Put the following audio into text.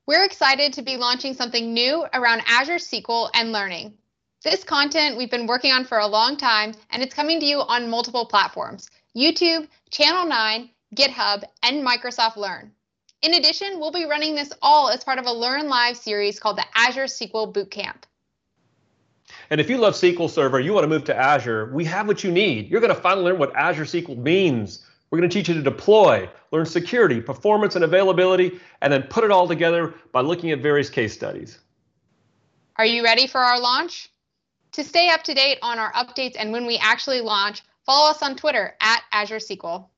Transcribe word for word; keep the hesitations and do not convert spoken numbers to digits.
We're excited to be launching something new around Azure S Q L and learning. This content we've been working on for a long time, and it's coming to you on multiple platforms: YouTube, Channel nine, GitHub, and Microsoft Learn. In addition, we'll be running this all as part of a Learn Live series called the Azure S Q L Bootcamp. And if you love S Q L Server, you want to move to Azure, we have what you need. You're going to finally learn what Azure S Q L means. We're going to teach you to deploy, learn security, performance, and availability, and then put it all together by looking at various case studies. Are you ready for our launch? To stay up to date on our updates and when we actually launch, follow us on Twitter at Azure S Q L.